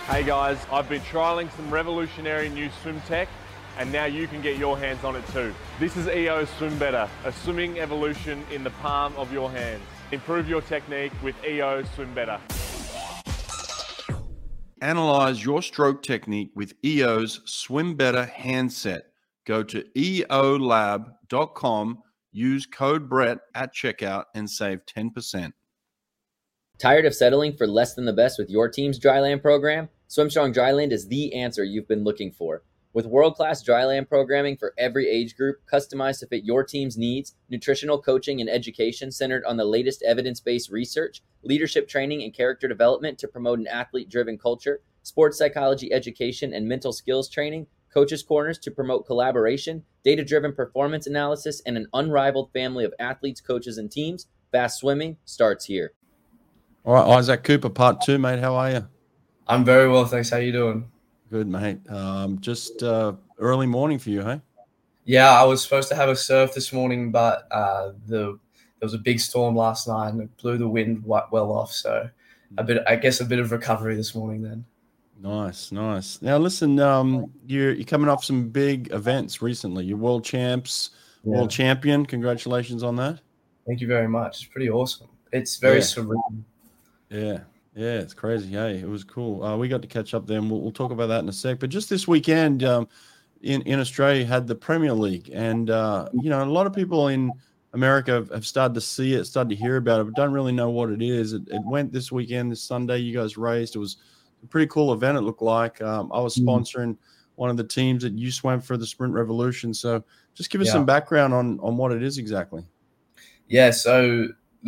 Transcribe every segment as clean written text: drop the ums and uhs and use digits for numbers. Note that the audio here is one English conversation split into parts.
Hey guys, I've been trialling some revolutionary new swim tech and now you can get your hands on it too. This is EO Swim Better, a swimming evolution in the palm of your hands. Improve your technique with EO Swim Better. Analyze your stroke technique with EO's Swim Better handset. Go to eolab.com, use code Brett at checkout and save 10%. Tired of settling for less than the best with your team's dryland program? SwimStrong Dryland is the answer you've been looking for. With world-class dryland programming for every age group, customized to fit your team's needs, nutritional coaching and education centered on the latest evidence-based research, leadership training and character development to promote an athlete-driven culture, sports psychology education and mental skills training, coaches' corners to promote collaboration, data-driven performance analysis, and an unrivaled family of athletes, coaches, and teams, Fast Swimming starts here. All right, Isaac Cooper, part 2, mate. How are you? I'm very well, thanks. How you doing? Good, mate. Just early morning for you, hey? Yeah, I was supposed to have a surf this morning, but there was a big storm last night and it blew the wind well off. So a bit of recovery this morning then. Nice. Now, listen, you're coming off some big events recently. You're world champs, world champion. Congratulations on that. Thank you very much. It's pretty awesome. It's very surreal. Yeah, it's crazy. Hey, it was cool. We got to catch up there, and we'll talk about that in a sec. But just this weekend, in Australia, had the Premier League, and a lot of people in America have started to see it, started to hear about it, but don't really know what it is. It went this weekend, this Sunday. You guys raced. It was a pretty cool event. It looked like I was sponsoring one of the teams that you swam for, the Sprint Revolution. So just give us some background on what it is exactly. Yeah. So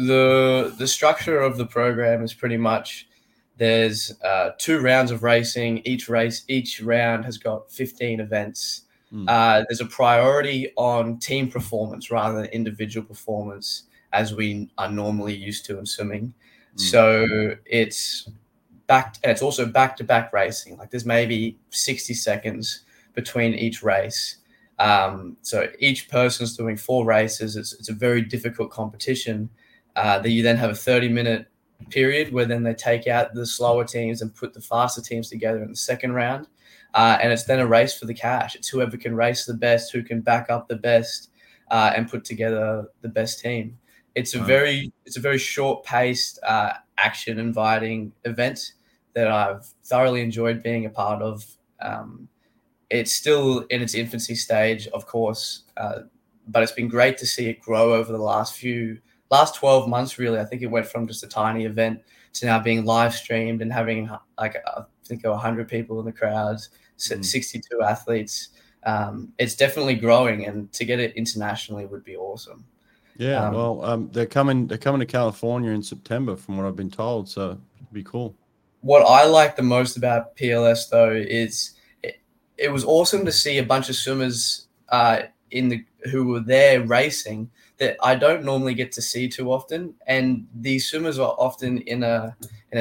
the structure of the program is pretty much there's 2 rounds of racing. Each round has got 15 events. There's a priority on team performance rather than individual performance, as we are normally used to in swimming. So it's also back-to-back racing. Like there's maybe 60 seconds between each race. So each person's doing 4 races. It's a very difficult competition. That you then have a 30-minute period where then they take out the slower teams and put the faster teams together in the second round. And it's then a race for the cash. It's whoever can race the best, who can back up the best, and put together the best team. It's a very short-paced, action-inviting event that I've thoroughly enjoyed being a part of. It's still in its infancy stage, of course, but it's been great to see it grow over the last 12 months, really. I think it went from just a tiny event to now being live streamed and having I think 100 people in the crowds, 62 athletes. It's definitely growing, and to get it internationally would be awesome. Yeah, they're coming to California in September, from what I've been told. So it'd be cool. What I like the most about PLS though is it was awesome to see a bunch of swimmers who were there racing that I don't normally get to see too often, and these swimmers are often in a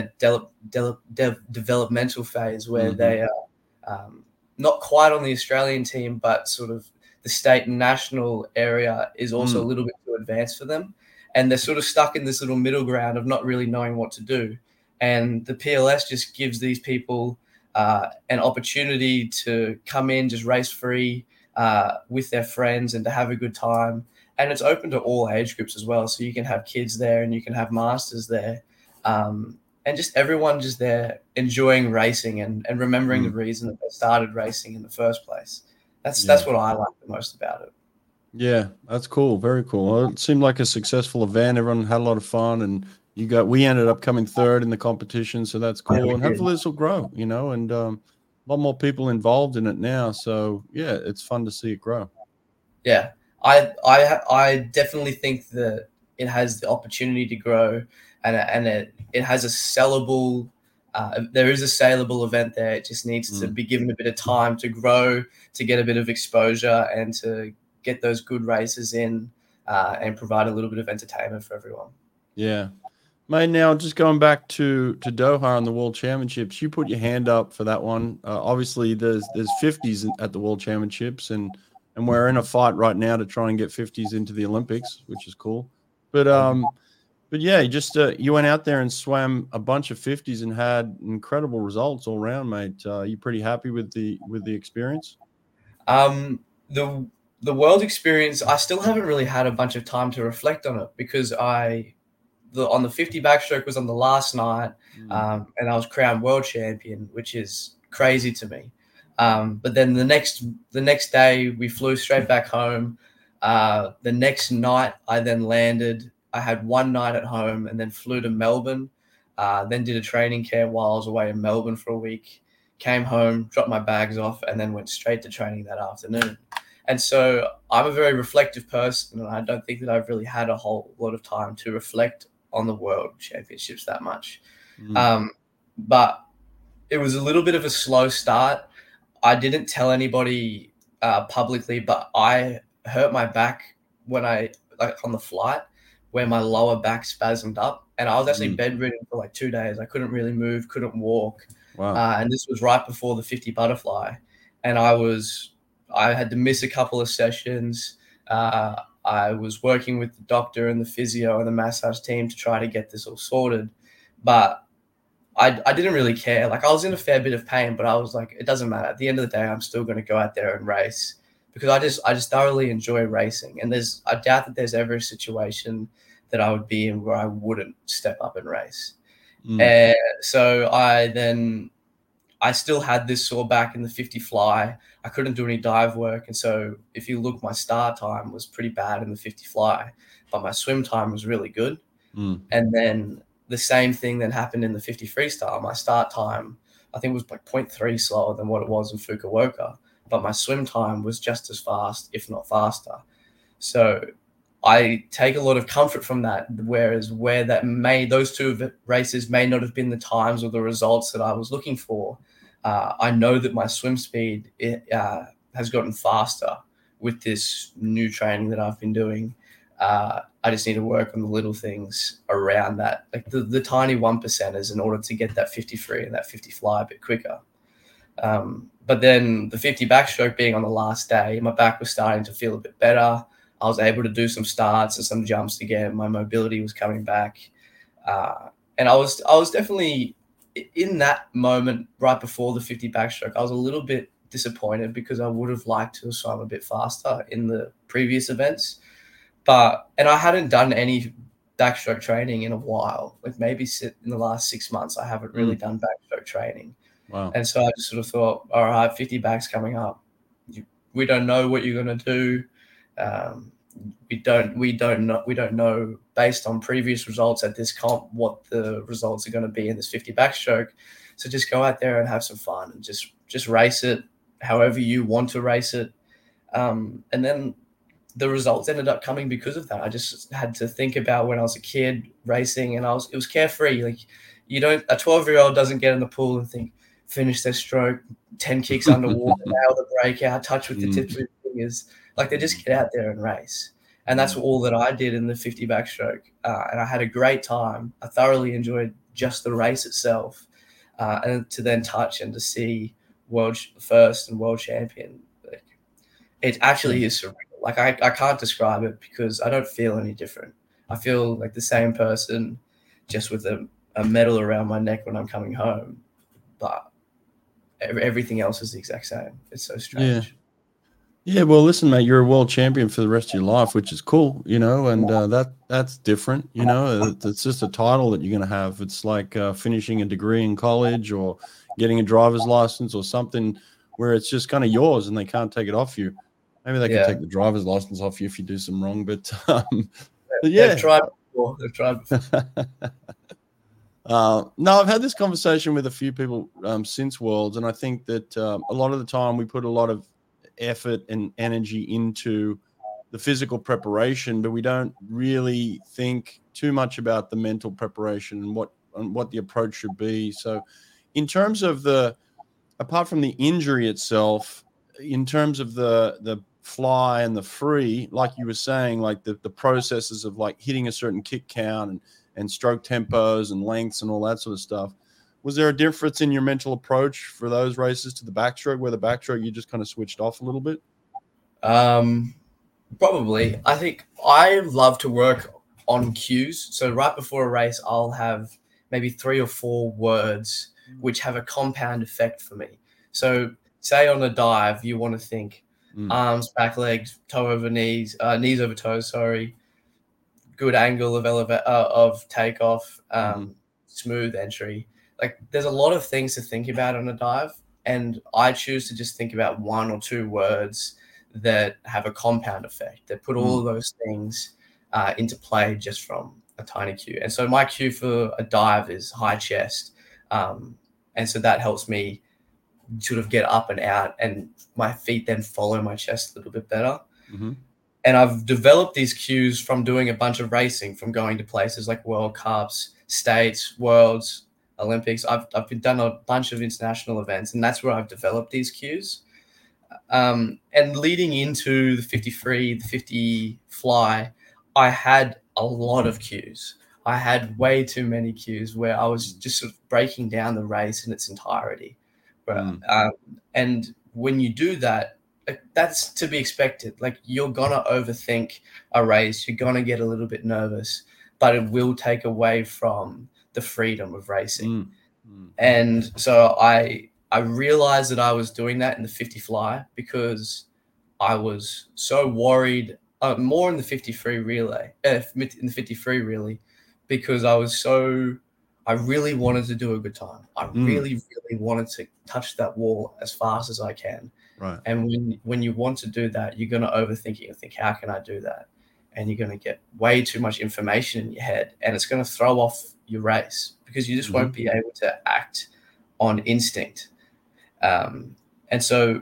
developmental phase where they are not quite on the Australian team, but sort of the state and national area is also a little bit too advanced for them, and they're sort of stuck in this little middle ground of not really knowing what to do. And the PLS just gives these people an opportunity to come in, just race free with their friends and to have a good time. And it's open to all age groups as well. So you can have kids there and you can have masters there. And just everyone just there enjoying racing and remembering the reason that they started racing in the first place. That's what I like the most about it. Yeah, that's cool. Very cool. Well, it seemed like a successful event. Everyone had a lot of fun, and we ended up coming third in the competition. So that's cool. And hopefully this will grow, and a lot more people involved in it now. So yeah, it's fun to see it grow. Yeah. I definitely think that it has the opportunity to grow, and it has a sellable. There is a saleable event there. It just needs to be given a bit of time to grow, to get a bit of exposure, and to get those good races in, and provide a little bit of entertainment for everyone. Yeah, mate. Now just going back to Doha on the World Championships, you put your hand up for that one. Obviously, there's 50s at the World Championships, and we're in a fight right now to try and get 50s into the Olympics, which is cool. But But yeah, you went out there and swam a bunch of 50s and had incredible results all around, mate. You pretty happy with the experience? The world experience, I still haven't really had a bunch of time to reflect on it because on the 50 backstroke was on the last night, and I was crowned world champion, which is crazy to me. But then the next day we flew straight back home. The next night I then landed. I had one night at home and then flew to Melbourne. Then did a training camp while I was away in Melbourne for a week. Came home, dropped my bags off, and then went straight to training that afternoon. And so I'm a very reflective person, and I don't think that I've really had a whole lot of time to reflect on the World Championships that much. But it was a little bit of a slow start. I didn't tell anybody publicly, but I hurt my back when on the flight, where my lower back spasmed up, and I was actually bedridden for like 2 days. I couldn't really move, couldn't walk. Wow. And this was right before the 50 butterfly, and I had to miss a couple of sessions. I was working with the doctor and the physio and the massage team to try to get this all sorted, but I didn't really care. Like, I was in a fair bit of pain, but I was like, it doesn't matter. At the end of the day, I'm still going to go out there and race because I just thoroughly enjoy racing. And I doubt that there's ever a situation that I would be in where I wouldn't step up and race. And so I still had this sore back in the 50 fly. I couldn't do any dive work. And so if you look, my start time was pretty bad in the 50 fly, but my swim time was really good. And then the same thing then happened in the 50 freestyle. My start time, I think, was like 0.3 slower than what it was in Fukuoka, but my swim time was just as fast, if not faster. So I take a lot of comfort from that, whereas those two races may not have been the times or the results that I was looking for. I know that my swim speed has gotten faster with this new training that I've been doing. I just need to work on the little things around that, like the tiny 1%ers, in order to get that 50 free and that 50 fly a bit quicker. But then the 50 backstroke being on the last day, my back was starting to feel a bit better. I was able to do some starts and some jumps again. My mobility was coming back. And I was definitely in that moment right before the 50 backstroke. I was a little bit disappointed because I would have liked to have swum a bit faster in the previous events. And I hadn't done any backstroke training in a while. Like maybe in the last 6 months, I haven't really done backstroke training. Wow. And so I just sort of thought, all right, 50 backs coming up. We don't know what you're going to do. We don't know based on previous results at this comp what the results are going to be in this 50 backstroke. So just go out there and have some fun and just race it however you want to race it. And then the results ended up coming because of that. I just had to think about when I was a kid racing, and it was carefree. Like, a 12-year-old doesn't get in the pool and think, finish their stroke, 10 kicks underwater, nail the breakout, touch with the tips of your fingers. Like, they just get out there and race. And that's all that I did in the 50 backstroke. And I had a great time. I thoroughly enjoyed just the race itself. And to then touch and to see world first and world champion, like, it actually is surreal. Like, I can't describe it because I don't feel any different. I feel like the same person, just with a medal around my neck when I'm coming home. But everything else is the exact same. It's so strange. Yeah, well, listen, mate, you're a world champion for the rest of your life, which is cool, and that's different, It's just a title that you're going to have. It's like finishing a degree in college or getting a driver's license or something where it's just kind of yours and they can't take it off you. Maybe they can take the driver's license off you if you do some wrong, but yeah. They've tried before. No, I've had this conversation with a few people since Worlds, and I think that a lot of the time we put a lot of effort and energy into the physical preparation, but we don't really think too much about the mental preparation and what the approach should be. So in terms of apart from the injury itself, in terms of the fly and the free, like you were saying, like the processes of like hitting a certain kick count and stroke tempos and lengths and all that sort of stuff, was there a difference in your mental approach for those races to the backstroke, where the backstroke you just kind of switched off a little bit? Probably. I think I love to work on cues. So right before a race, I'll have maybe 3 or 4 words which have a compound effect for me. So say on a dive, you want to think arms, back legs, toe over knees, knees over toes, sorry, good angle of takeoff, smooth entry. Like there's a lot of things to think about on a dive, and I choose to just think about 1 or 2 words that have a compound effect, that put all of those things into play just from a tiny cue. And so my cue for a dive is high chest. And so that helps me sort of get up and out, and my feet then follow my chest a little bit better. And I've developed these cues from doing a bunch of racing, from going to places like World Cups, States, Worlds, Olympics. I've done a bunch of international events, and that's where I've developed these cues. And leading into the 53, the 50 fly, I had a lot of cues. I had way too many cues where I was just sort of breaking down the race in its entirety. And when you do that, that's to be expected. Like you're going to overthink a race. You're going to get a little bit nervous, but it will take away from the freedom of racing. And so I realized that I was doing that in the 50 fly because I was so worried, more in the 53 relay, in the 53 really, because I really wanted to do a good time. I really, really wanted to touch that wall as fast as I can. Right. And when you want to do that, you're going to overthink it and think, how can I do that? And you're going to get way too much information in your head, and it's going to throw off your race because you just won't be able to act on instinct. And so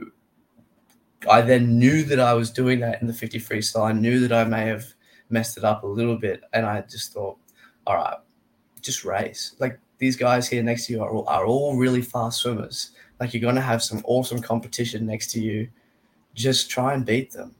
I then knew that I was doing that in the 50 freestyle. I knew that I may have messed it up a little bit, and I just thought, all right, just race. Like these guys here next to you are all really fast swimmers. Like you're going to have some awesome competition next to you. Just try and beat them.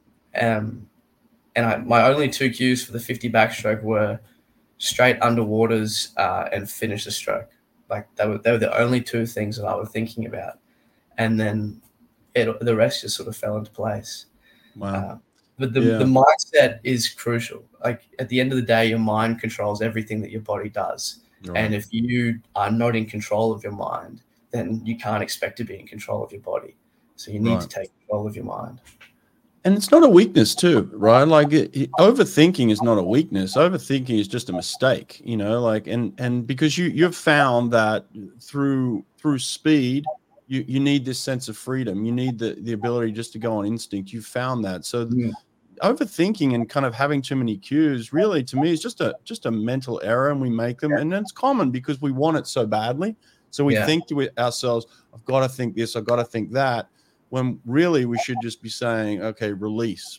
My only 2 cues for the 50 backstroke were straight underwaters and finish the stroke. Like they were the only 2 things that I was thinking about. And then the rest just sort of fell into place. Wow. But the mindset is crucial. Like at the end of the day, your mind controls everything that your body does. Right. And if you are not in control of your mind, then you can't expect to be in control of your body. So you need to take control of your mind. And it's not a weakness too, right? Like overthinking is not a weakness. Overthinking is just a mistake, you know, like, and because you've found that through speed, you need this sense of freedom. You need the ability just to go on instinct. You found that. So overthinking and kind of having too many cues really, to me, is just a mental error, and we make them. And it's common because we want it so badly. So we think to ourselves, I've got to think this, I've got to think that, when really we should just be saying, okay, release.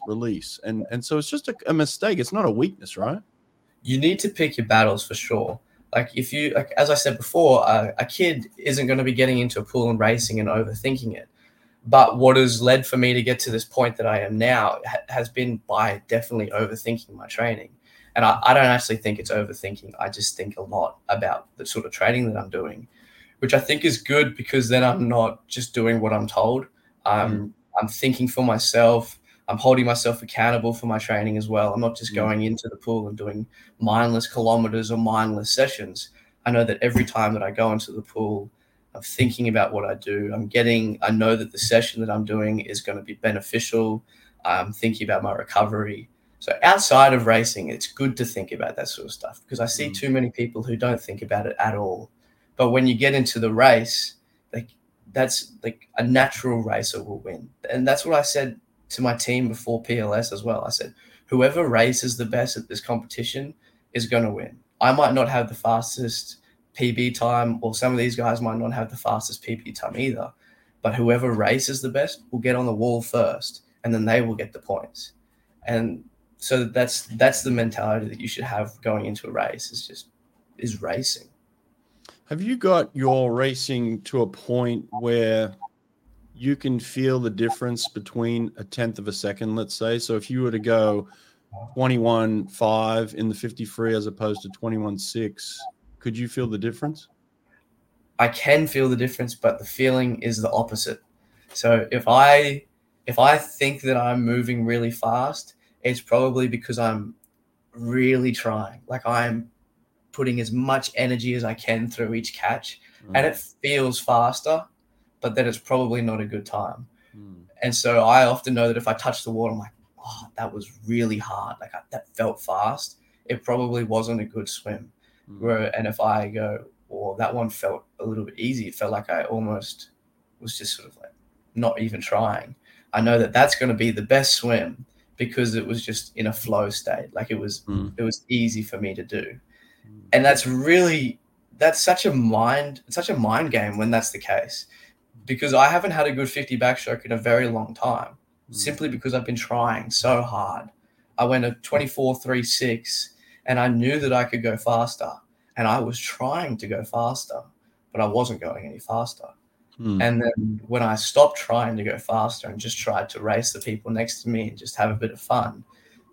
And so it's just a mistake. It's not a weakness, right? You need to pick your battles for sure. Like if you, like, as I said before, a kid isn't going to be getting into a pool and racing and overthinking it. But what has led for me to get to this point that I am now has been by definitely overthinking my training. And I don't actually think it's overthinking. I just think a lot about the sort of training that I'm doing, which I think is good because then I'm not just doing what I'm told. I'm thinking for myself. I'm holding myself accountable for my training as well. I'm not just going into the pool and doing mindless kilometers or mindless sessions. I know that every time that I go into the pool, I'm thinking about what I do. I know that the session that I'm doing is going to be beneficial. I'm thinking about my recovery. So outside of racing, it's good to think about that sort of stuff because I see too many people who don't think about it at all. But when you get into the race, that's like a natural racer will win. And that's what I said to my team before PLS as well. I said, whoever races the best at this competition is going to win. I might not have the fastest PB time, or some of these guys might not have the fastest PB time either. But whoever races the best will get on the wall first, and then they will get the points. And so that's the mentality that you should have going into a race, is racing. Have you got your racing to a point where you can feel the difference between a tenth of a second, let's say? So if you were to go 21.5 in the 53 as opposed to 21.6, could you feel the difference? I can feel the difference, but the feeling is the opposite. So if I think that I'm moving really fast, it's probably because I'm really trying. Like I'm putting as much energy as I can through each catch, and it feels faster, but then it's probably not a good time. And so I often know that if I touch the water, I'm like, oh, that was really hard. Like that felt fast. It probably wasn't a good swim. And if I go, well, that one felt a little bit easy. It felt like I almost was just sort of like not even trying. I know that that's going to be the best swim because it was just in a flow state. Like it was easy for me to do. And that's such a mind game when that's the case, because I haven't had a good 50 backstroke in a very long time, simply because I've been trying so hard. I went a 24.36 and I knew that I could go faster, and I was trying to go faster, but I wasn't going any faster. And then when I stopped trying to go faster and just tried to race the people next to me and just have a bit of fun,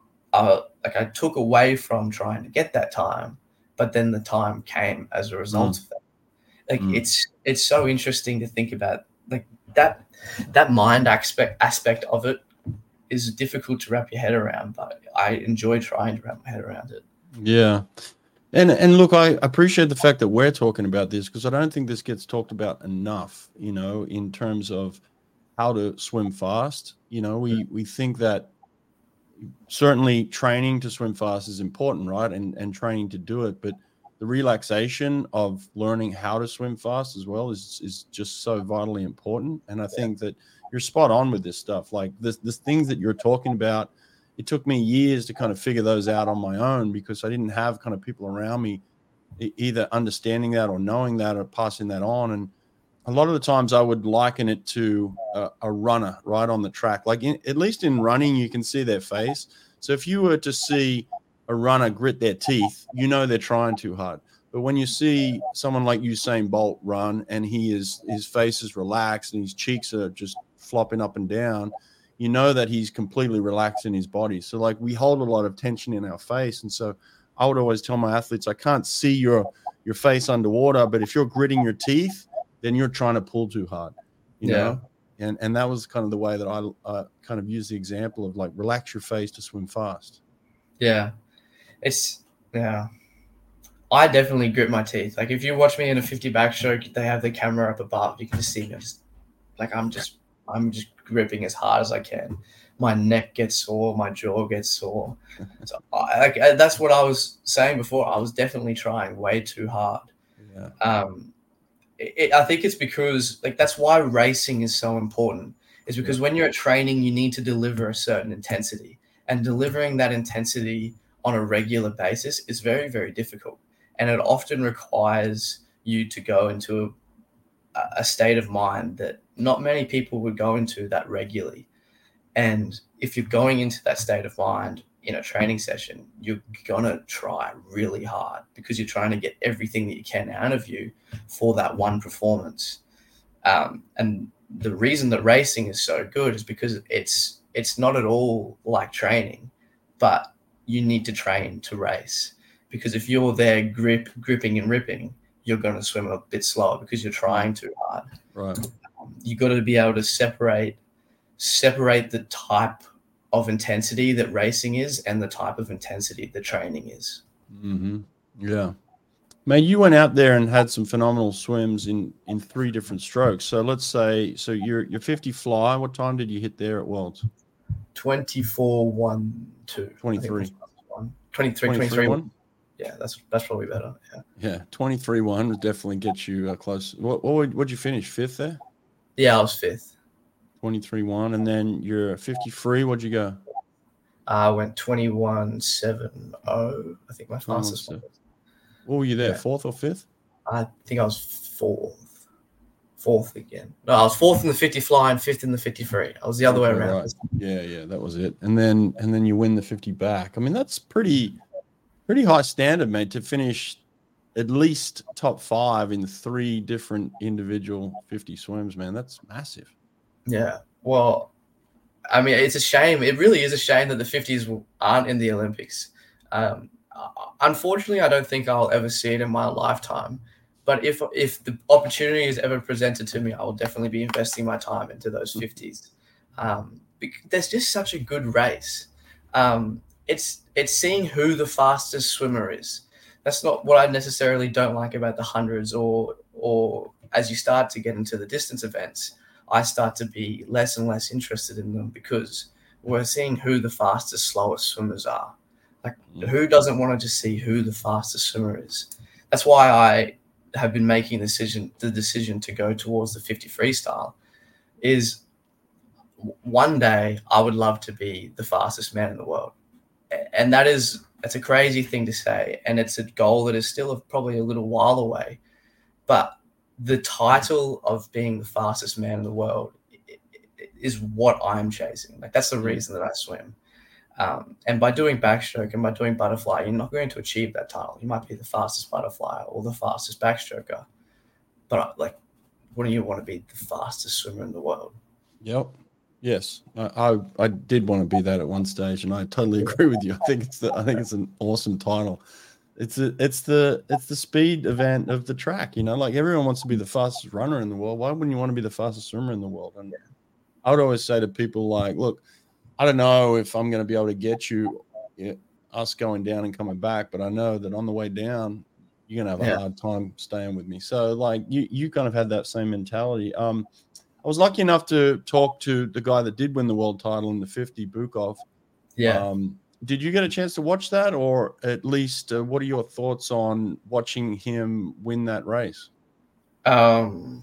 I took away from trying to get that time, but then the time came as a result of that. Like it's so interesting to think about. Like that mind aspect of it is difficult to wrap your head around, but I enjoy trying to wrap my head around it. Yeah. And look, I appreciate the fact that we're talking about this, because I don't think this gets talked about enough, in terms of how to swim fast. We think that certainly training to swim fast is important, right? And training to do it. But the relaxation of learning how to swim fast as well is just so vitally important. And I think that you're spot on with this stuff. Like this things that you're talking about, it took me years to kind of figure those out on my own, because I didn't have kind of people around me either understanding that or knowing that or passing that on. And a lot of the times I would liken it to a runner right on the track. Like at least in running, you can see their face. So if you were to see a runner grit their teeth, they're trying too hard. But when you see someone like Usain Bolt run and his face is relaxed and his cheeks are just flopping up and down, that he's completely relaxed in his body. So like we hold a lot of tension in our face. And so I would always tell my athletes, I can't see your face underwater, but if you're gritting your teeth, then you're trying to pull too hard, you know? And that was kind of the way that I kind of used the example of like, relax your face to swim fast. Yeah. I definitely grit my teeth. Like if you watch me in a 50 backstroke, they have the camera up above. You can just see me. I'm just gripping as hard as I can. My neck gets sore, my jaw gets sore. So that's what I was saying before. I was definitely trying way too hard. Yeah. I think it's because that's why racing is so important. Is because when you're at training, you need to deliver a certain intensity, and delivering that intensity on a regular basis is very, very difficult. And it often requires you to go into a state of mind that not many people would go into that regularly. And if you're going into that state of mind in a training session, you're going to try really hard because you're trying to get everything that you can out of you for that one performance. And the reason that racing is so good is because it's not at all like training, but you need to train to race. Because if you're there gripping and ripping, you're going to swim a bit slower because you're trying too hard. Right. You got to be able to separate the type of intensity that racing is and the type of intensity that training is. Mm-hmm. Yeah. Man, you went out there and had some phenomenal swims in 3 different strokes. So let's say, your 50 fly, what time did you hit there at Worlds? 24.12. 23. 23. Yeah, that's probably better. Yeah, 23.1 would definitely get you close. What'd you finish? 5th there? Yeah, I was 5th. 23.1, and then you're 53. What'd you go? I went 21.70. I think my fastest one. What were you there? 4th or 5th? I think I was 4th. 4th again. No, I was 4th in the 50 fly and 5th in the 53. I was the other way around. Right. Yeah, that was it. And then you win the 50 back. I mean, that's pretty high standard, mate, to finish at least top 5 in 3 different individual 50 swims, man. That's massive. Yeah. Well, I mean, it's a shame. It really is a shame that the 50s aren't in the Olympics. Unfortunately, I don't think I'll ever see it in my lifetime. But if the opportunity is ever presented to me, I will definitely be investing my time into those 50s. There's just such a good race. it's seeing who the fastest swimmer is. That's not what I necessarily don't like about the hundreds, or as you start to get into the distance events, I start to be less and less interested in them because we're seeing who the fastest, slowest swimmers are. Like, who doesn't want to just see who the fastest swimmer is? That's why I have been making the decision to go towards the 50 freestyle. Is one day I would love to be the fastest man in the world. And that's a crazy thing to say. And it's a goal that is still probably a little while away. But the title of being the fastest man in the world is what I'm chasing. Like, that's the reason that I swim. And by doing backstroke and by doing butterfly, you're not going to achieve that title. You might be the fastest butterfly or the fastest backstroker. But like, wouldn't you want to be the fastest swimmer in the world? Yep. Yes, I did want to be that at one stage, and I totally agree with you. I think it's an awesome title. It's the speed event of the track. You know, like, everyone wants to be the fastest runner in the world. Why wouldn't you want to be the fastest swimmer in the world? And I would always say to people, like, look, I don't know if I'm going to be able to get us going down and coming back, but I know that on the way down, you're going to have a hard time staying with me. So, like, you kind of had that same mentality. I was lucky enough to talk to the guy that did win the world title in the 50, Bukov. Yeah. Did you get a chance to watch that, or at least what are your thoughts on watching him win that race? The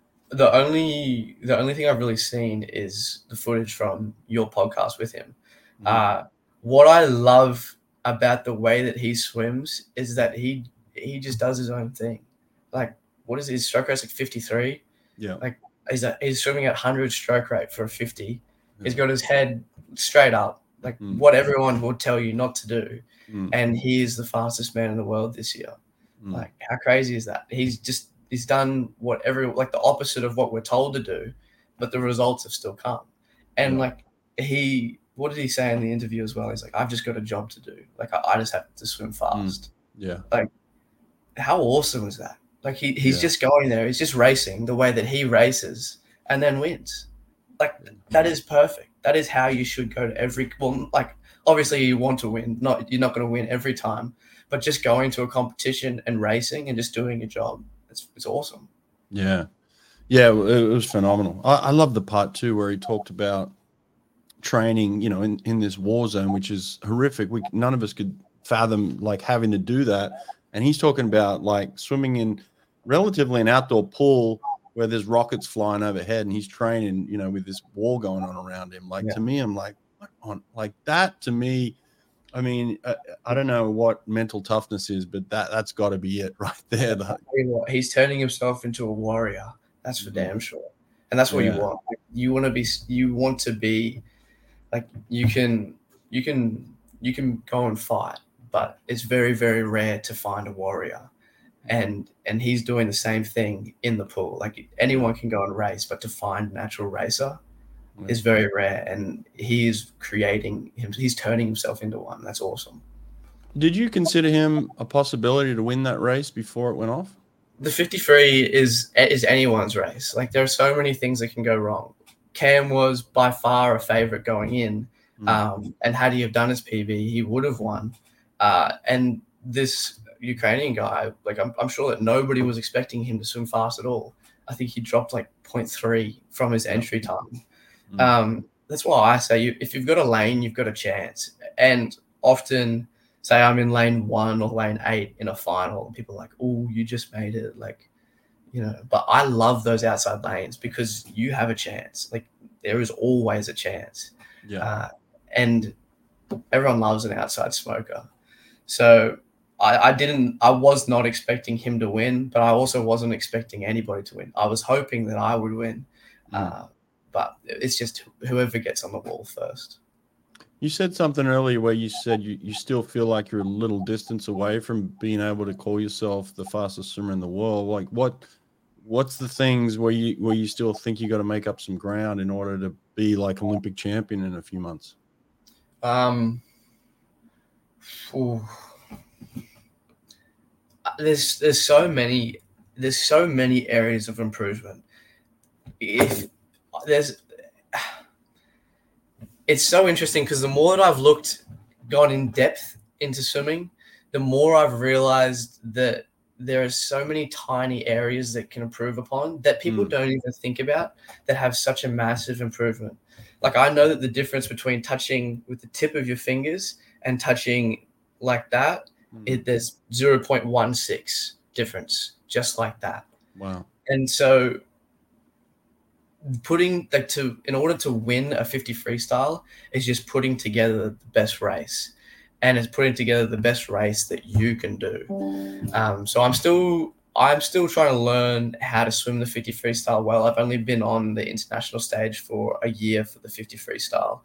only thing I've really seen is the footage from your podcast with him. What I love about the way that he swims is that he just does his own thing. Like, what is his stroke rate? Like 53? Yeah. Like, he's swimming at 100 stroke rate for a 50. He's got his head straight up, like what everyone will tell you not to do. And he is the fastest man in the world this year. Like, how crazy is that? He's done like the opposite of what we're told to do, but the results have still come. And like, what did he say in the interview as well? He's like, I've just got a job to do. Like, I just have to swim fast. Yeah. Like, how awesome is that? Like, he's just going there. He's just racing the way that he races and then wins. Like, that is perfect. That is how you should go to like, obviously you want to win. You're not going to win every time, but just going to a competition and racing and just doing your job. It's awesome. Yeah. Yeah. It was phenomenal. I love the part too, where he talked about training, you know, in this war zone, which is horrific. None of us could fathom, like, having to do that. And he's talking about, like, swimming in relatively an outdoor pool where there's rockets flying overhead, and he's training, you know, with this war going on around him. Like, to me, I'm like, what on, like, that to me, I mean, I don't know what mental toughness is, but that's got to be it right there. He's turning himself into a warrior. That's for damn sure. And that's what you want. Like, you want to be like, you can go and fight, but it's very, very rare to find a warrior. And he's doing the same thing in the pool. Like, anyone can go and race, but to find a natural racer is very rare. And he's turning himself into one. That's awesome. Did you consider him a possibility to win that race before it went off? The 53 is anyone's race. Like, there are so many things that can go wrong. Cam was by far a favorite going in. And had he have done his PB, he would have won. And this Ukrainian guy, like, I'm sure that nobody was expecting him to swim fast at all. I think he dropped like 0.3 from his entry time. That's why I say, if you've got a lane, you've got a chance. And often, say I'm in lane 1 or lane 8 in a final, and people are like, oh, you just made it. Like, you know, but I love those outside lanes because you have a chance. Like, there is always a chance. Yeah. And everyone loves an outside smoker. So I was not expecting him to win, but I also wasn't expecting anybody to win. I was hoping that I would win. But it's just whoever gets on the wall first. You said something earlier where you said you still feel like you're a little distance away from being able to call yourself the fastest swimmer in the world. Like, what's the things where you still think you got to make up some ground in order to be like Olympic champion in a few months? There's so many areas of improvement. It's so interesting because the more that I've looked gone in depth into swimming, the more I've realized that there are so many tiny areas that can improve upon that people don't even think about that have such a massive improvement. Like, I know that the difference between touching with the tip of your fingers and touching like that, there's 0.16 difference, just like that. Wow. And so in order to win a 50 freestyle is just putting together the best race, and it's putting together the best race that you can do. So I'm still trying to learn how to swim the 50 freestyle well. I've only been on the international stage for a year for the 50 freestyle,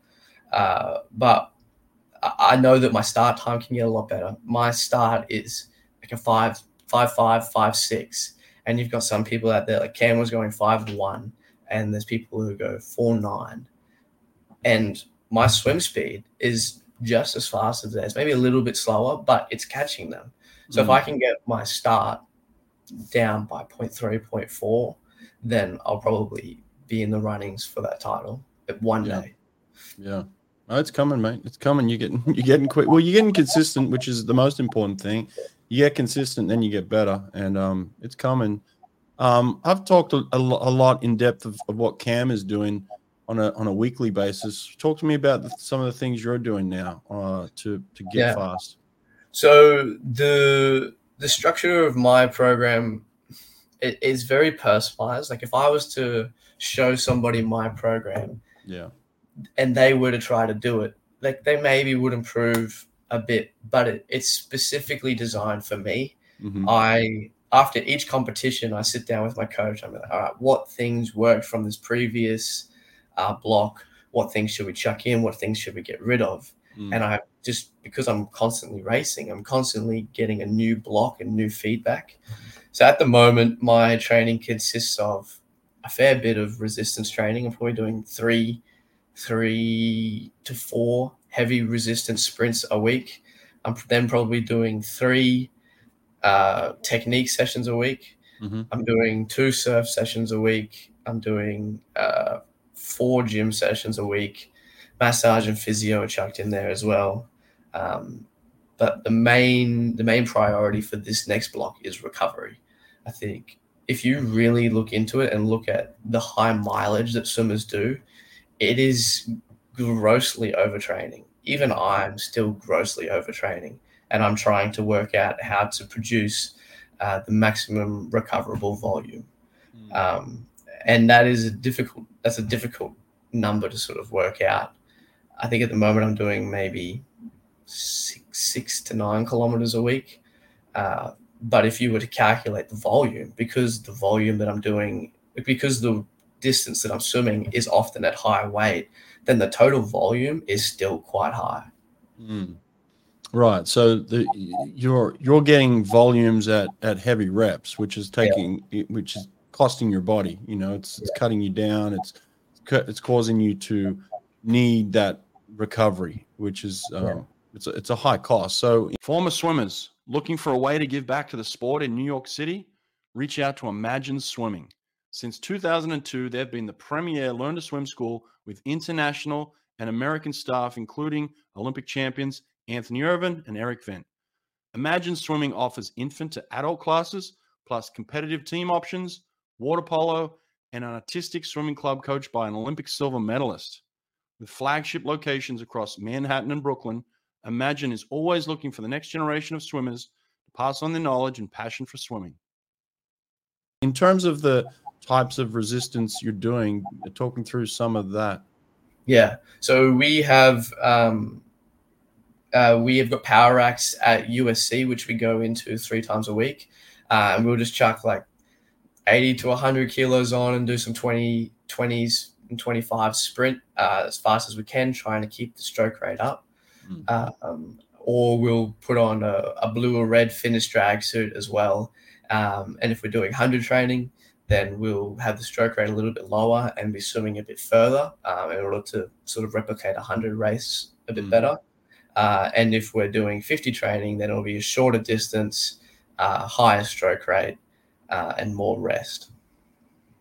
but I know that my start time can get a lot better. My start is like a 5.55, 5.6, and you've got some people out there like Cam was going 5.1. And there's people who go 4.9, and my swim speed is just as fast as theirs, maybe a little bit slower, but it's catching them. So if I can get my start down by 0.3, 0.4, then I'll probably be in the runnings for that title one day. Yeah. Oh, it's coming, mate. It's coming. You're getting quick. Well, you're getting consistent, which is the most important thing. You get consistent, then you get better, and it's coming. I've talked a lot in depth of what Cam is doing on a weekly basis. Talk to me about some of the things you're doing now to get fast. So the structure of my program is very personalized. Like, if I was to show somebody my program, and they were to try to do it, like, they maybe would improve a bit, but it's specifically designed for me. After each competition, I sit down with my coach. I'm like, all right, what things worked from this previous block? What things should we chuck in? What things should we get rid of? And I just, because I'm constantly racing, I'm constantly getting a new block and new feedback. So at the moment, my training consists of a fair bit of resistance training. I'm probably doing three to four heavy resistance sprints a week. I'm then probably doing 3 technique sessions a week. I'm doing 2 surf sessions a week. I'm doing 4 gym sessions a week. Massage and physio are chucked in there as well. But the main priority for this next block is recovery. I think if you really look into it and look at the high mileage that swimmers do, it is grossly overtraining. Even I'm still grossly overtraining. And I'm trying to work out how to produce the maximum recoverable volume. And that's a difficult number to sort of work out. I think at the moment I'm doing maybe 6 to 9 kilometers a week. But if you were to calculate the volume, because the distance that I'm swimming is often at high weight, then the total volume is still quite high. Right. So you're getting volumes at heavy reps, which is costing your body. It's cutting you down. It's causing you to need that recovery, which is it's a high cost. So former swimmers looking for a way to give back to the sport in New York City, reach out to Imagine Swimming. Since 2002, they've been the premier learn to swim school with international and American staff, including Olympic champions Anthony Irvin and Eric Vent. Imagine Swimming offers infant to adult classes, plus competitive team options, water polo, and an artistic swimming club coached by an Olympic silver medalist. With flagship locations across Manhattan and Brooklyn, Imagine is always looking for the next generation of swimmers to pass on their knowledge and passion for swimming. In terms of the types of resistance you're doing, talking through some of that. Yeah. So we have got power racks at USC, which we go into 3 times a week. And we'll just chuck like 80 to 100 kilos on and do some 20s and 25 sprint as fast as we can, trying to keep the stroke rate up. Or we'll put on a blue or red finish drag suit as well. And if we're doing 100 training, then we'll have the stroke rate a little bit lower and be swimming a bit further in order to sort of replicate a 100 race a bit better. And if we're doing 50 training, then it'll be a shorter distance, higher stroke rate, and more rest.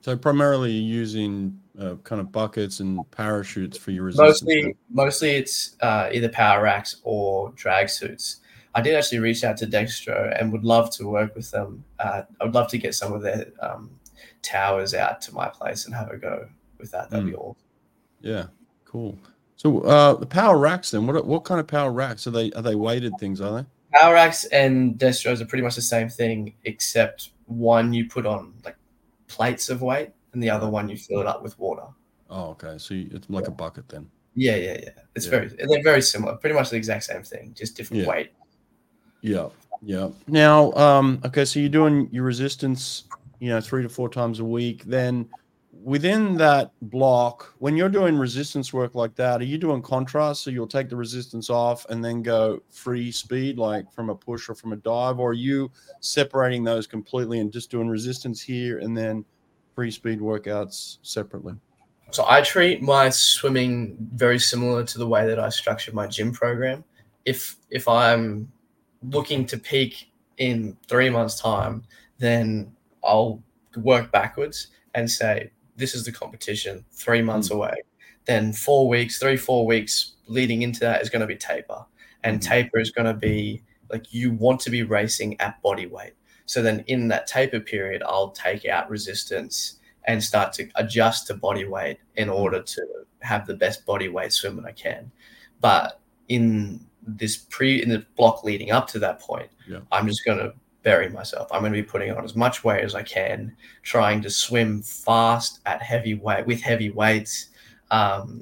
So primarily you're using kind of buckets and parachutes for your resistance. Mostly it's either power racks or drag suits. I did actually reach out to Dextro and would love to work with them. I would love to get some of their towers out to my place and have a go with that. That'd be awesome. Yeah, cool. So the power racks then, what kind of power racks are they? Are they weighted things? Are they? Power racks and Destros are pretty much the same thing, except one you put on like plates of weight, and the other one you fill it up with water. Oh, okay. So it's like a bucket then. Yeah. They're very similar. Pretty much the exact same thing, just different weight. Yeah. Now, okay, so you're doing your resistance, 3 to 4 times a week. Then within that block, when you're doing resistance work like that, are you doing contrast? So you'll take the resistance off and then go free speed, like from a push or from a dive, or are you separating those completely and just doing resistance here and then free speed workouts separately? So I treat my swimming very similar to the way that I structure my gym program. If I'm looking to peak in 3 months' time, then I'll work backwards and say, this is the competition 3 months away. Then 4 weeks, 4 weeks leading into that is going to be taper. And taper is going to be like you want to be racing at body weight. So then in that taper period, I'll take out resistance and start to adjust to body weight in order to have the best body weight swim that I can. But in the block leading up to that point, I'm just going to bury myself. I'm going to be putting on as much weight as I can, trying to swim fast at heavy weight with heavy weights. And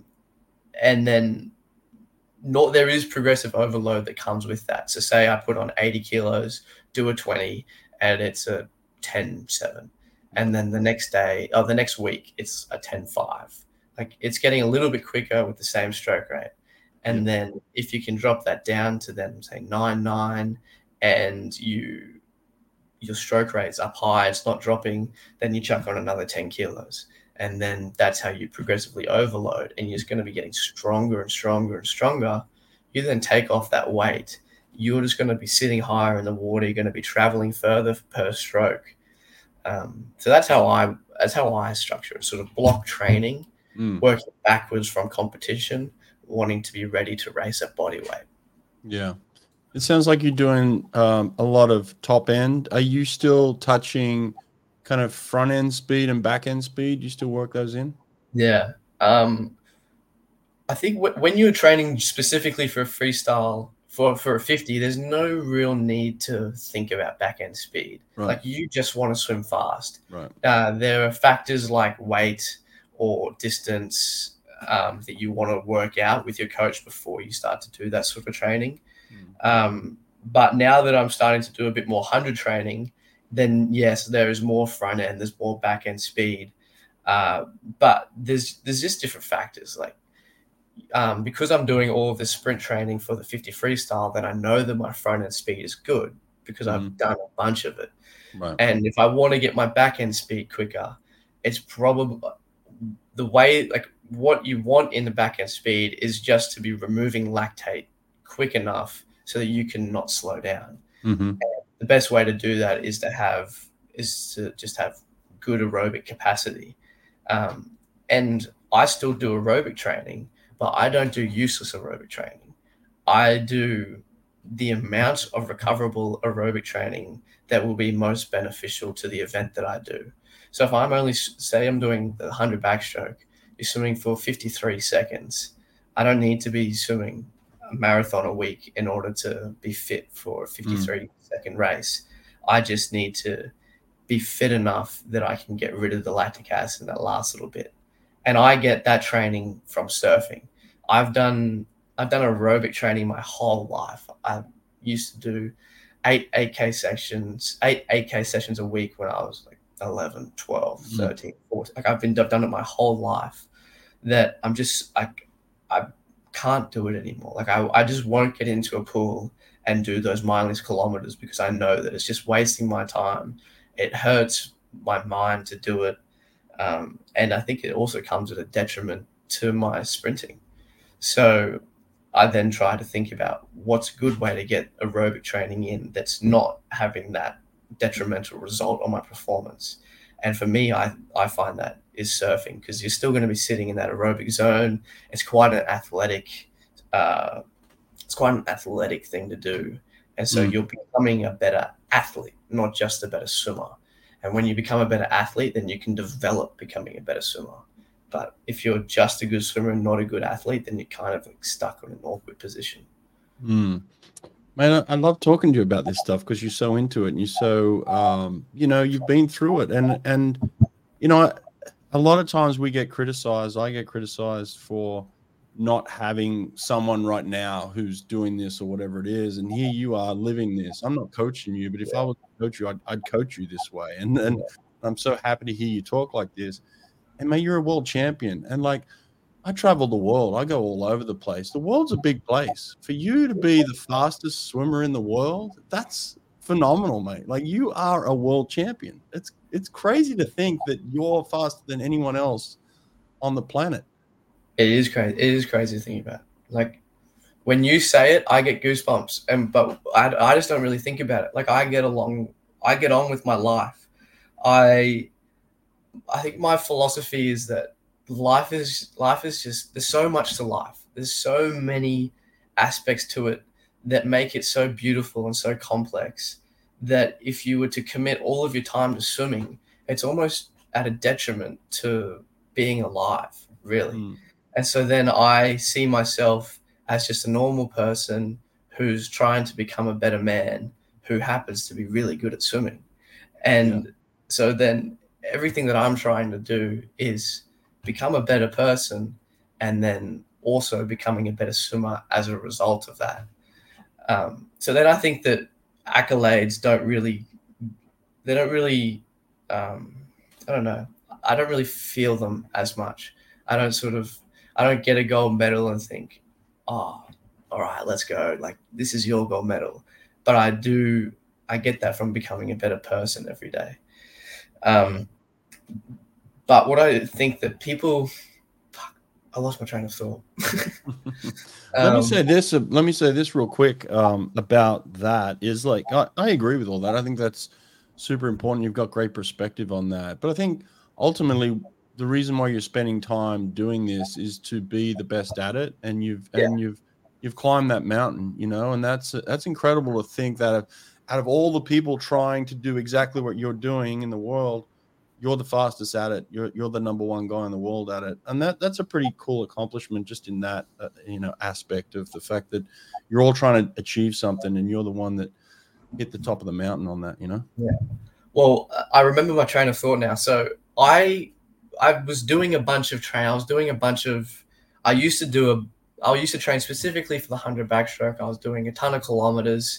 then there is progressive overload that comes with that. So say I put on 80 kilos, do a 20, and it's a 10-7. And then the next week, it's a 10-5. Like it's getting a little bit quicker with the same stroke rate. And then if you can drop that down to then say 9-9 and your stroke rate's up high, it's not dropping, then you chuck on another 10 kilos. And then that's how you progressively overload. And you're just going to be getting stronger and stronger and stronger. You then take off that weight. You're just going to be sitting higher in the water. You're going to be traveling further per stroke. So that's how I structure it, sort of block training, working backwards from competition, wanting to be ready to race at body weight. Yeah. It sounds like you're doing a lot of top end. Are you still touching kind of front end speed and back end speed? You still work those in? Yeah. I think when you're training specifically for a freestyle, for a 50, there's no real need to think about back end speed. Right. Like you just want to swim fast. Right. There are factors like weight or distance that you want to work out with your coach before you start to do that sort of training. But now that I'm starting to do a bit more 100 training, then yes, there is more front end, there's more back end speed. But there's just different factors. Like because I'm doing all of the sprint training for the 50 freestyle, then I know that my front end speed is good because I've done a bunch of it. Right. And if I want to get my back end speed quicker, it's probably the way, like what you want in the back end speed is just to be removing lactate quick enough so that you can not slow down. And the best way to do that is to just have good aerobic capacity. And I still do aerobic training, but I don't do useless aerobic training. I do the amount of recoverable aerobic training that will be most beneficial to the event that I do. So if I'm only, say I'm doing the 100 backstroke, you're swimming for 53 seconds. I don't need to be swimming a marathon a week in order to be fit for a 53-second race. I just need to be fit enough that I can get rid of the lactic acid in that last little bit. And I get that training from surfing. I've done aerobic training my whole life. I used to do 8K sessions a week when I was like 11, 12, 13, 14. Like I've done it my whole life, that I'm just like, I can't do it anymore. Like I just won't get into a pool and do those mindless kilometers because I know that it's just wasting my time. It hurts my mind to do it. And I think it also comes at a detriment to my sprinting. So I then try to think about what's a good way to get aerobic training in that's not having that detrimental result on my performance. And for me, I find that is surfing, because you're still going to be sitting in that aerobic zone. It's quite an athletic, thing to do. And so you're becoming a better athlete, not just a better swimmer. And when you become a better athlete, then you can develop becoming a better swimmer. But if you're just a good swimmer and not a good athlete, then you're kind of like stuck in an awkward position. Man, I love talking to you about this stuff because you're so into it and you're so, you've been through it. And a lot of times we get criticized. I get criticized for not having someone right now who's doing this or whatever it is. And here you are living this. I'm not coaching you, but if I was to coach you, I'd coach you this way. And I'm so happy to hear you talk like this. And man, you're a world champion. And like, I travel the world. I go all over the place. The world's a big place. For you to be the fastest swimmer in the world, that's phenomenal, mate. Like, you are a world champion. It's crazy to think that you're faster than anyone else on the planet. It is crazy. It is crazy to think about. Like, when you say it, I get goosebumps. But I just don't really think about it. Like, I get on with my life. I think my philosophy is that life is just, there's so much to life. There's so many aspects to it that make it so beautiful and so complex that if you were to commit all of your time to swimming, it's almost at a detriment to being alive, really. And so then I see myself as just a normal person who's trying to become a better man, who happens to be really good at swimming. And so then everything that I'm trying to do is become a better person, and then also becoming a better swimmer as a result of that. So then I think that accolades don't really, I don't know. I don't really feel them as much. I don't get a gold medal and think, oh, all right, let's go. Like, this is your gold medal. But I get that from becoming a better person every day. But what I think that people, I lost my train of thought. Let me say this real quick about that is, like, I agree with all that. I think that's super important. You've got great perspective on that. But I think ultimately the reason why you're spending time doing this is to be the best at it. And you've climbed that mountain, and that's incredible to think that out of all the people trying to do exactly what you're doing in the world, you're the fastest at it. You're the number one guy in the world at it. And that's a pretty cool accomplishment just in that, aspect of the fact that you're all trying to achieve something and you're the one that hit the top of the mountain on that, Yeah. Well, I remember my train of thought now. So I was doing a bunch of trails, I used to train specifically for the 100 backstroke. I was doing a ton of kilometers.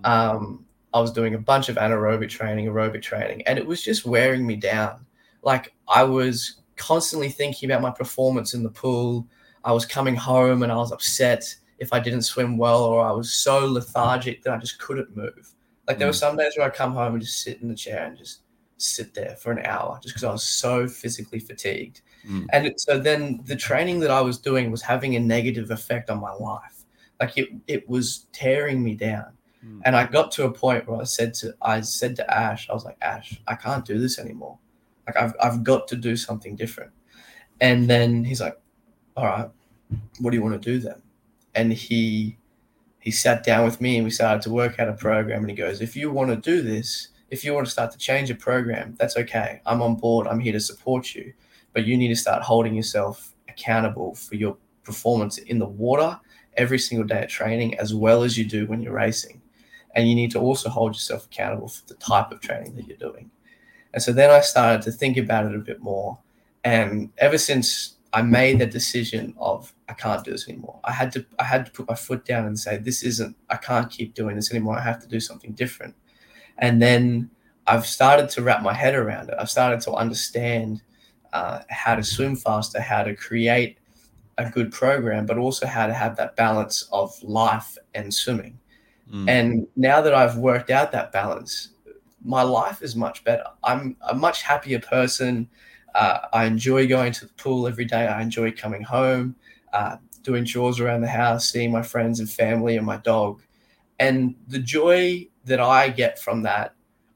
I was doing a bunch of anaerobic training, aerobic training, and it was just wearing me down. Like, I was constantly thinking about my performance in the pool. I was coming home and I was upset if I didn't swim well, or I was so lethargic that I just couldn't move. Like, there were some days where I'd come home and just sit in the chair and just sit there for an hour just because I was so physically fatigued. And so then the training that I was doing was having a negative effect on my life. Like, it was tearing me down. And I got to a point where I said to Ash, I was like, Ash, I can't do this anymore. Like, I've got to do something different. And then he's like, all right, what do you want to do then? And he sat down with me and we started to work out a program. And he goes, if you want to do this, if you want to start to change a program, that's okay. I'm on board. I'm here to support you. But you need to start holding yourself accountable for your performance in the water every single day at training, as well as you do when you're racing. And you need to also hold yourself accountable for the type of training that you're doing. And so then I started to think about it a bit more. And ever since I made that decision of, I can't do this anymore, I had to put my foot down and say, I can't keep doing this anymore. I have to do something different. And then I've started to wrap my head around it. I've started to understand how to swim faster, how to create a good program, but also how to have that balance of life and swimming. And now that I've worked out that balance, my life is much better. I'm a much happier person. I enjoy going to the pool every day. I enjoy coming home, doing chores around the house, seeing my friends and family and my dog. And the joy that I get from that,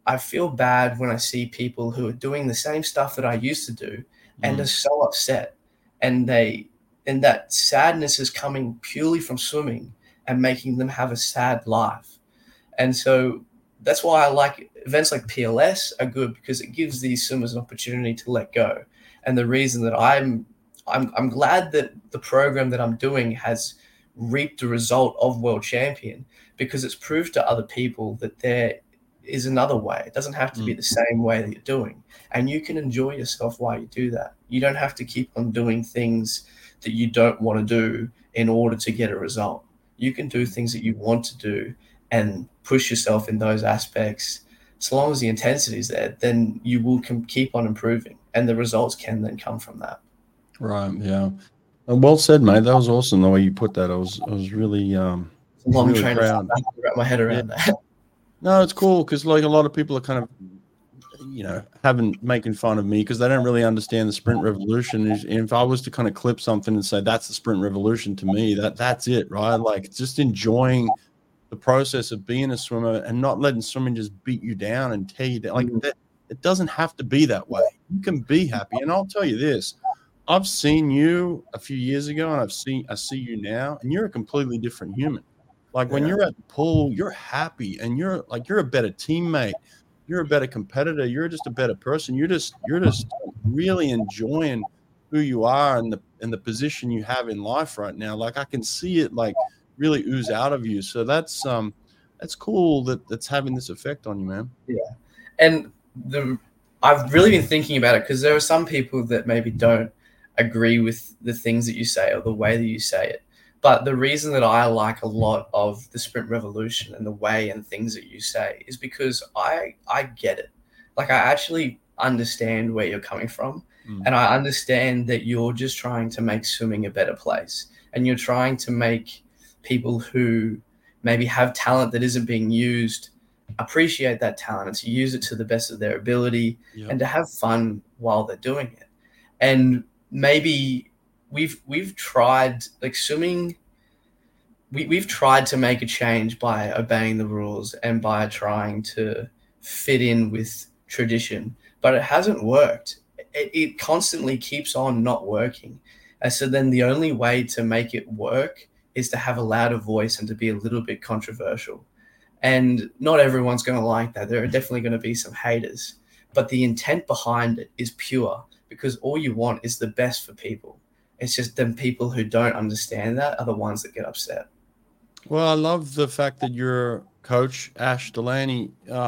I feel bad when I see people who are doing the same stuff that I used to do and are so upset, and that sadness is coming purely from swimming and making them have a sad life. And so that's why I like events like PLS are good, because it gives these swimmers an opportunity to let go. And the reason that I'm glad that the program that I'm doing has reaped the result of world champion, because it's proved to other people that there is another way. It doesn't have to be the same way that you're doing, and you can enjoy yourself while you do that. You don't have to keep on doing things that you don't want to do in order to get a result. You can do things that you want to do and push yourself in those aspects. So long as the intensity is there, then you will keep on improving, and the results can then come from that. Right. Yeah. Well said, mate. That was awesome the way you put that. I was really Long really trying proud. to wrap my head around that. No, it's cool because like a lot of people are kind of, making fun of me because they don't really understand the sprint revolution. And if I was to kind of clip something and say that's the sprint revolution to me, that's it, right? Like just enjoying the process of being a swimmer and not letting swimming just beat you down and tear you down. Like that, it doesn't have to be that way. You can be happy. And I'll tell you this, I've seen you a few years ago and I see you now, and you're a completely different human. Like when you're at the pool, you're happy and you're a better teammate. You're a better competitor. You're just a better person. You're just really enjoying who you are and the position you have in life right now. Like I can see it like really ooze out of you. So that's cool that's having this effect on you, man. Yeah. And I've really been thinking about it, because there are some people that maybe don't agree with the things that you say or the way that you say it. But the reason that I like a lot of the sprint revolution and the way and things that you say is because I get it. Like I actually understand where you're coming from, and I understand that you're just trying to make swimming a better place, and you're trying to make people who maybe have talent that isn't being used appreciate that talent and to use it to the best of their ability and to have fun while they're doing it. And maybe we've tried, like swimming, we've tried to make a change by obeying the rules and by trying to fit in with tradition, but it hasn't worked. It constantly keeps on not working. And so then the only way to make it work is to have a louder voice and to be a little bit controversial. And not everyone's going to like that. There are definitely going to be some haters, but the intent behind it is pure, because all you want is the best for people. It's just them people who don't understand that are the ones that get upset. Well, I love the fact that your coach, Ash Delaney,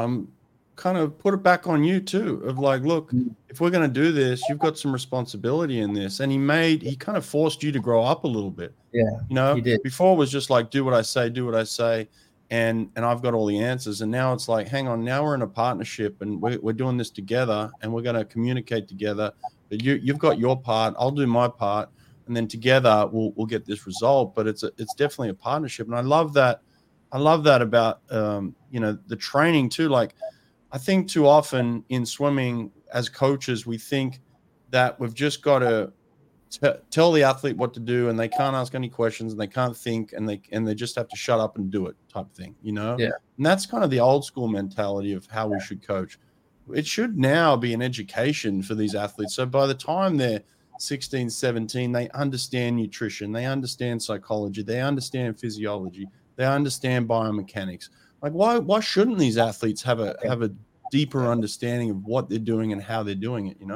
kind of put it back on you too, of like, look, if we're going to do this, you've got some responsibility in this. And he kind of forced you to grow up a little bit. Yeah, he did. Before it was just like, do what I say. And I've got all the answers. And now it's like, hang on, now we're in a partnership and we're doing this together and we're going to communicate together. But you've got your part, I'll do my part, and then together we'll get this result. But it's definitely a partnership, and I love that. I love that about the training too. Like I think too often in swimming as coaches we think that we've just got to tell the athlete what to do, and they can't ask any questions, and they can't think, and they just have to shut up and do it type thing, Yeah. And that's kind of the old school mentality of how we should coach. It should now be an education for these athletes. So by the time they're 16, 17, they understand nutrition, they understand psychology, they understand physiology, they understand biomechanics. Like why shouldn't these athletes have a deeper understanding of what they're doing and how they're doing it,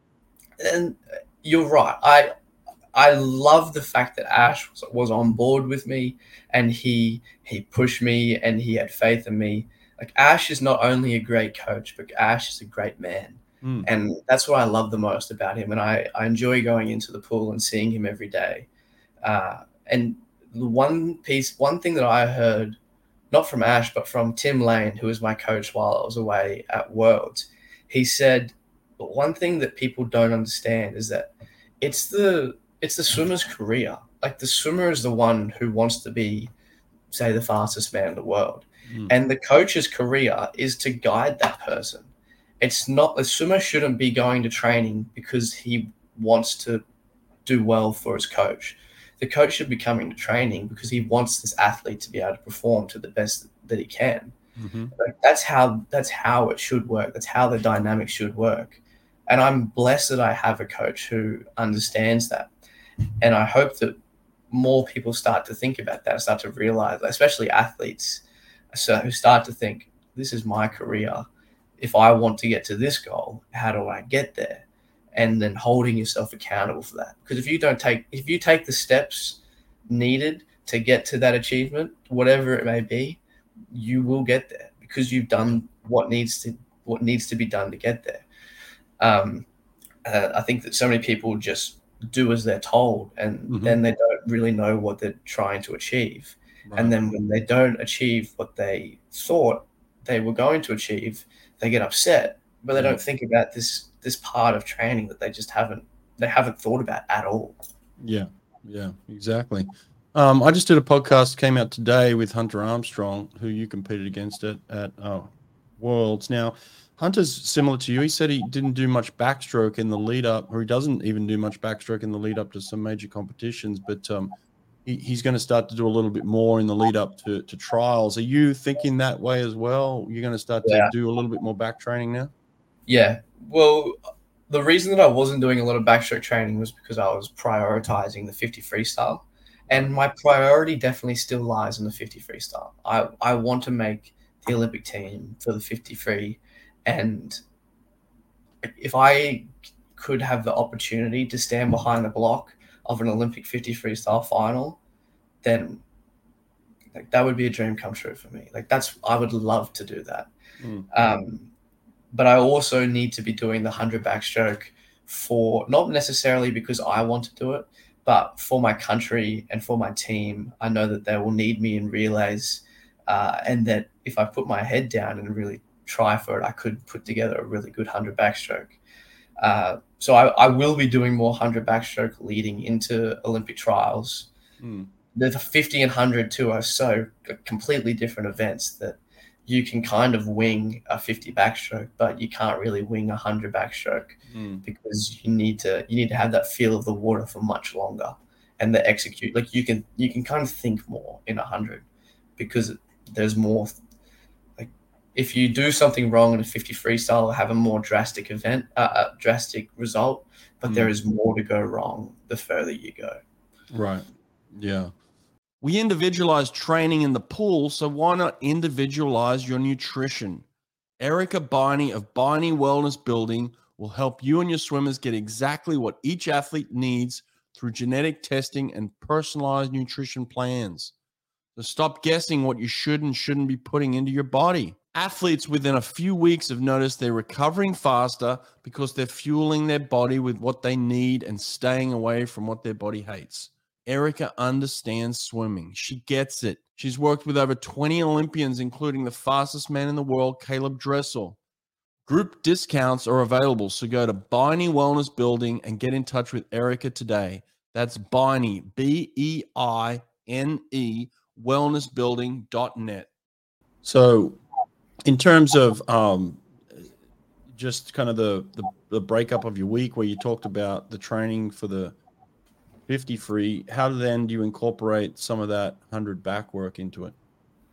And you're right. I love the fact that Ash was on board with me, and he pushed me and he had faith in me. Like Ash is not only a great coach, but Ash is a great man. And that's what I love the most about him. And I enjoy going into the pool and seeing him every day. And one thing that I heard, not from Ash, but from Tim Lane, who was my coach while I was away at Worlds, he said, but one thing that people don't understand is that it's the swimmer's career. Like the swimmer is the one who wants to be, say, the fastest man in the world. And the coach's career is to guide that person. It's not, the swimmer shouldn't be going to training because he wants to do well for his coach. The coach should be coming to training because he wants this athlete to be able to perform to the best that he can. Mm-hmm. Like that's how it should work. That's how the dynamic should work. And I'm blessed that I have a coach who understands that. And I hope that more people start to think about that, start to realize, especially athletes, who start to think, this is my career. If I want to get to this goal, how do I get there? And then holding yourself accountable for that. Because if you take the steps needed to get to that achievement, whatever it may be, you will get there because you've done what needs to be done to get there. I think that so many people just do as they're told, and then they don't really know what they're trying to achieve. Right. And then when they don't achieve what they thought they were going to achieve, they get upset, but they don't think about this part of training that they haven't thought about at all. Yeah, exactly. I just did a podcast, came out today with Hunter Armstrong, who you competed against at Worlds. Now, Hunter's similar to you. He said he didn't do much backstroke in the lead up, or he doesn't even do much backstroke in the lead up to some major competitions, but he's going to start to do a little bit more in the lead up to trials. Are you thinking that way as well? You're going to start to do a little bit more back training now? Yeah. Well, the reason that I wasn't doing a lot of backstroke training was because I was prioritizing the 50 freestyle. And my priority definitely still lies in the 50 freestyle. I want to make the Olympic team for the 50 free. And if I could have the opportunity to stand behind the block of an Olympic 50 freestyle final, then that would be a dream come true for me. I would love to do that. But I also need to be doing the 100 backstroke for, not necessarily because I want to do it, but for my country and for my team. I know that they will need me in relays, and that if I put my head down and really try for it, I could put together a really good 100 backstroke. So I will be doing more 100 backstroke leading into Olympic trials. The 50 and 100 too are so completely different events that you can kind of wing a 50 backstroke, but you can't really wing a 100 backstroke because you need to have that feel of the water for much longer, and the execute. Like you can kind of think more in 100 because there's more. Like if you do something wrong in a 50 freestyle, it'll have a more drastic drastic result, but there is more to go wrong the further you go. Right. Yeah. We individualize training in the pool, so why not individualize your nutrition? Erica Biney of Biney Wellness Building will help you and your swimmers get exactly what each athlete needs through genetic testing and personalized nutrition plans. So stop guessing what you should and shouldn't be putting into your body. Athletes within a few weeks have noticed they're recovering faster because they're fueling their body with what they need and staying away from what their body hates. Erica understands swimming. She gets it. She's worked with over 20 Olympians, including the fastest man in the world, Caleb Dressel. Group discounts are available, so go to Biney Wellness Building and get in touch with Erica today. That's Biney, BEINE, wellnessbuilding.net. So in terms of just kind of the breakup of your week where you talked about the training for the 50 free, how then do you incorporate some of that 100 back work into it?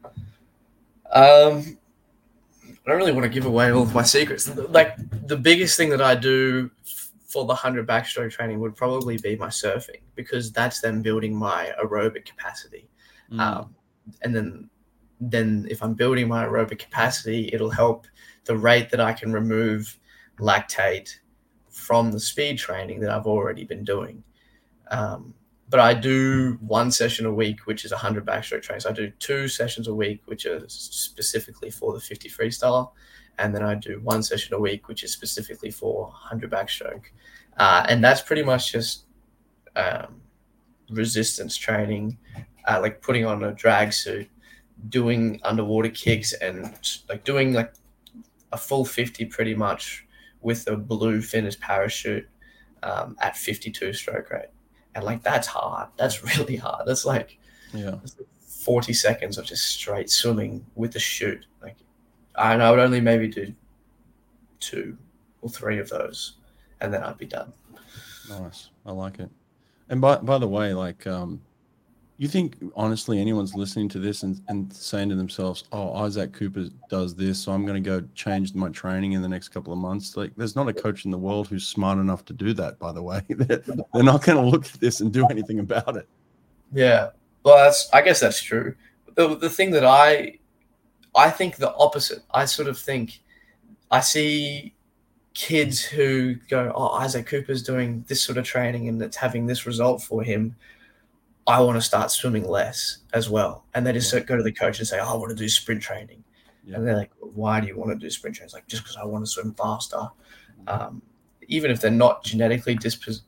I don't really want to give away all of my secrets. Like the biggest thing that I do for the 100 backstroke training would probably be my surfing, because that's then building my aerobic capacity. And then if I'm building my aerobic capacity, it'll help the rate that I can remove lactate from the speed training that I've already been doing. But I do one session a week, which is 100 backstroke training. So I do 2 sessions a week, which are specifically for the 50 freestyle. And then I do 1 session a week, which is specifically for 100 backstroke. And that's pretty much just resistance training, like putting on a drag suit, doing underwater kicks, and like doing like a full 50 pretty much with a blue finished parachute at 52 stroke rate. And like that's hard. That's really hard. That's like 40 seconds of just straight swimming with the chute. Like I would only maybe do 2 or 3 of those, and then I'd be done. Nice. I like it. And by the way, like You think, honestly, anyone's listening to this and saying to themselves, oh, Isaac Cooper does this, so I'm going to go change my training in the next couple of months? Like, there's not a coach in the world who's smart enough to do that, by the way. They're not going to look at this and do anything about it. Yeah. Well, I guess that's true. The thing that I think the opposite. I sort of think I see kids who go, oh, Isaac Cooper's doing this sort of training and it's having this result for him. I want to start swimming less as well. And they just go to the coach and say, oh, I want to do sprint training. Yeah. And they're like, why do you want to do sprint training? It's like, just because I want to swim faster. Even if they're not genetically disposed,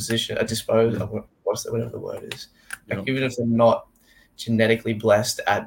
whatever the word is. Like, even if they're not genetically blessed at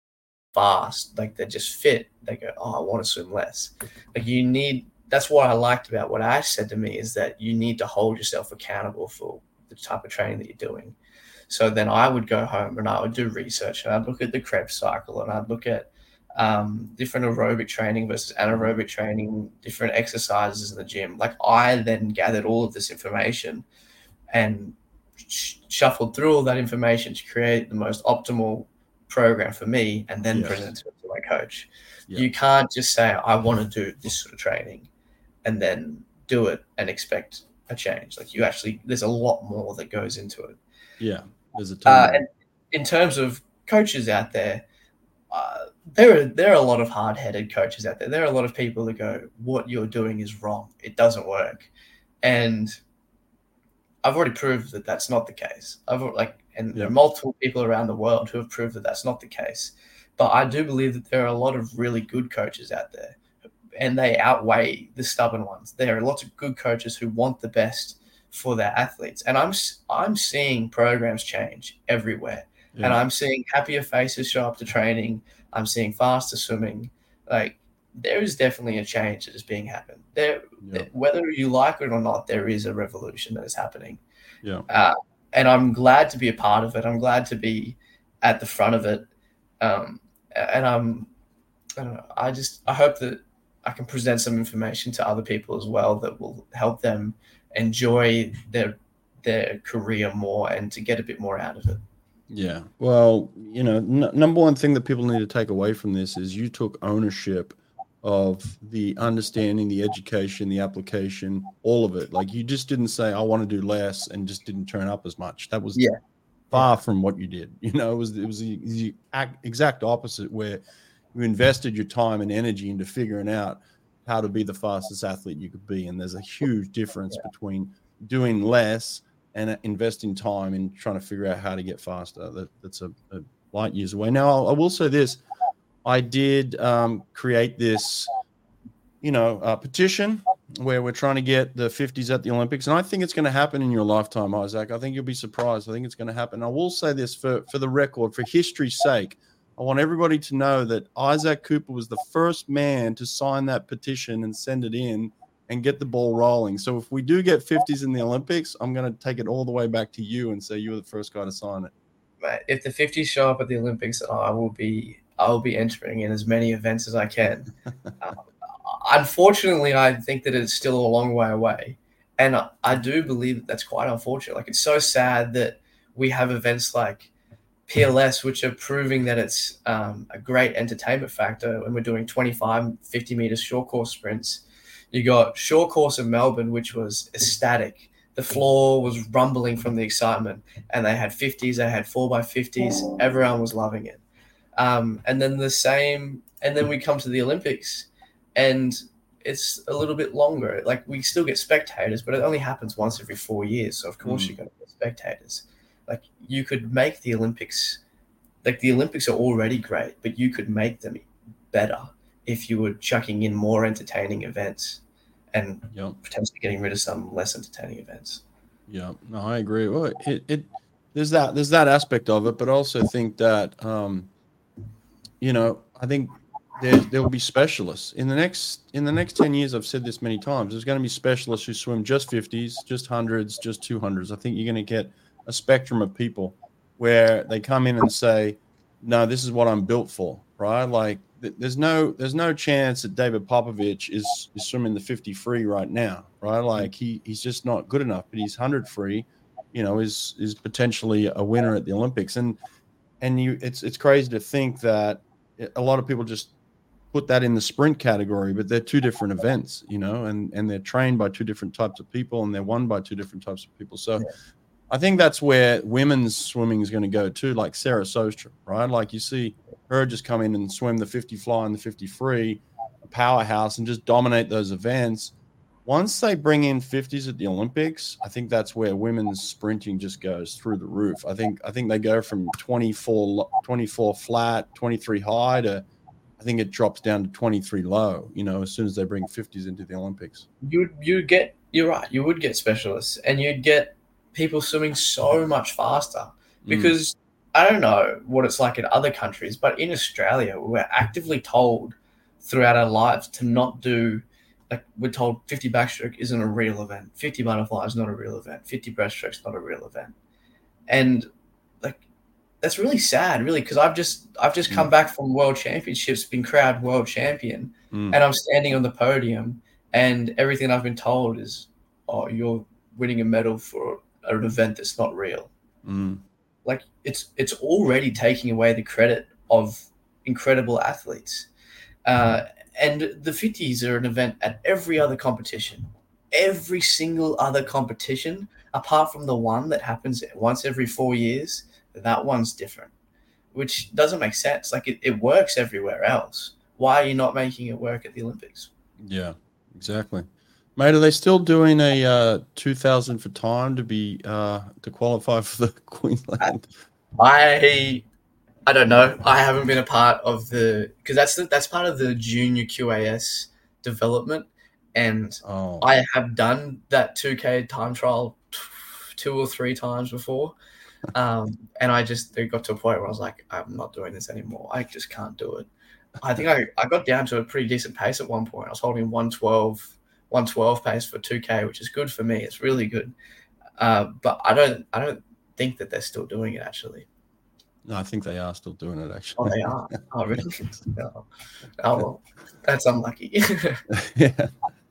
fast, like they're just fit, they go, oh, I want to swim less. Like, that's what I liked about what Ash said to me, is that you need to hold yourself accountable for the type of training that you're doing. So then I would go home and I would do research, and I'd look at the Krebs cycle, and I'd look at different aerobic training versus anaerobic training, different exercises in the gym. Like, I then gathered all of this information and shuffled through all that information to create the most optimal program for me, and then present it to my coach. You can't just say, I want to do this sort of training and then do it and expect a change. Like, there's a lot more that goes into it. Yeah, there's a ton. And in terms of coaches out there, there are a lot of hard-headed coaches out there. There are a lot of people that go, what you're doing is wrong. It doesn't work. And I've already proved that that's not the case. There are multiple people around the world who have proved that that's not the case. But I do believe that there are a lot of really good coaches out there, and they outweigh the stubborn ones. There are lots of good coaches who want the best for their athletes. And I'm seeing programs change everywhere. Yeah. And I'm seeing happier faces show up to training. I'm seeing faster swimming. Like, there is definitely a change that is being happened. Whether you like it or not, there is a revolution that is happening. Yeah. And I'm glad to be a part of it. I'm glad to be at the front of it. And I don't know. I hope that I can present some information to other people as well that will help them enjoy their career more and to get a bit more out of it. Yeah. Well, number one thing that people need to take away from this is you took ownership of the understanding, the education, the application, all of it. Like, you just didn't say, I want to do less, and just didn't turn up as much. That was far from what you did. It was the exact opposite, where you invested your time and energy into figuring out how to be the fastest athlete you could be. And there's a huge difference between doing less and investing time in trying to figure out how to get faster. That's a light years away. Now, I will say this. I did create this, petition where we're trying to get the 50s at the Olympics. And I think it's going to happen in your lifetime, Isaac. I think you'll be surprised. I think it's going to happen. I will say this for the record, for history's sake. I want everybody to know that Isaac Cooper was the first man to sign that petition and send it in and get the ball rolling. So if we do get 50s in the Olympics, I'm going to take it all the way back to you and say you were the first guy to sign it. Mate, if the 50s show up at the Olympics, I will be entering in as many events as I can. Unfortunately, I think that it's still a long way away. And I do believe that that's quite unfortunate. Like, it's so sad that we have events like PLS, which are proving that it's a great entertainment factor when we're doing 25, 50 meters short course sprints. You got short course in Melbourne, which was ecstatic. The floor was rumbling from the excitement, and they had 50s, they had 4x50s. Everyone was loving it. And then we come to the Olympics, and it's a little bit longer. Like, we still get spectators, but it only happens once every 4 years. So of course you're going to get spectators. Like, you could make the Olympics, like, the Olympics are already great, but you could make them better if you were chucking in more entertaining events and potentially getting rid of some less entertaining events. Yeah, no, I agree. Well, there's that aspect of it, but I also think that, I think there will be specialists in the next 10 years. I've said this many times. There's going to be specialists who swim just 50s, just 100s, just 200s. I think you're going to get a spectrum of people where they come in and say, no, this is what I'm built for, right? Like, there's no chance that David Popovich is swimming the 50 free right now, right? Like, he's just not good enough, but he's 100 free. is potentially a winner at the Olympics. And it's crazy to think that a lot of people just put that in the sprint category, but they're two different events, and they're trained by two different types of people, and they're won by two different types of people. So I think that's where women's swimming is going to go too, like Sarah Sostra, right? Like you see her just come in and swim the 50 fly and the 50 free, a powerhouse, and just dominate those events. Once they bring in 50s at the Olympics, I think that's where women's sprinting just goes through the roof. I think they go from 24 flat, 23 high to, I think it drops down to 23 low, as soon as they bring 50s into the Olympics. You're right. You would get specialists, and you'd get people swimming so much faster because I don't know what it's like in other countries, but in Australia, we're actively told throughout our lives to not do, like we're told 50 backstroke isn't a real event, 50 butterfly is not a real event, 50 breaststroke is not a real event. And like, that's really sad, really, because I've just come back from World Championships, been crowned world champion, and I'm standing on the podium, and everything I've been told is, oh, you're winning a medal for an event that's not real. Like it's already taking away the credit of incredible athletes. And the 50s are an event at every other competition. Every single other competition, apart from the one that happens once every 4 years, that one's different, which doesn't make sense. Like it works everywhere else. Why are you not making it work at the Olympics? Yeah, exactly. Mate, are they still doing a 2,000 for time to qualify for the Queensland? I don't know. I haven't been a part of because that's part of the junior QAS development, and I have done that 2K time trial 2 or 3 times before, and it got to a point where I was like, I'm not doing this anymore. I just can't do it. I think I got down to a pretty decent pace at one point. I was holding 112 pace for 2K, which is good for me. It's really good, but I don't think that they're still doing it actually. No, I think they are still doing it, actually. Oh, they are? Oh, really? No. Oh, well, that's unlucky. Yeah.